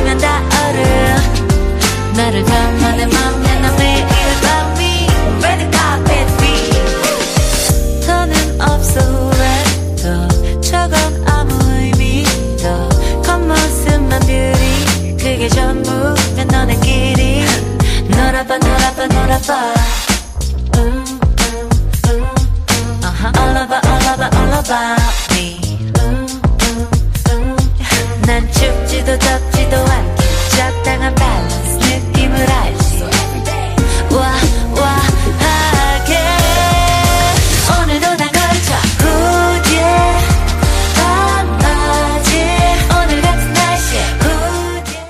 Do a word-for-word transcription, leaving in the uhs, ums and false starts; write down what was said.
보면 다 얼음 나를 담아 내 맘에 난 매일 밤이 Red carpet beat 더는 없어 후회도 저건 아무 의미도 겉모습만 뷰티 그게 전부면 너네 길이 놀아봐 놀아봐 놀아봐 All over all over all over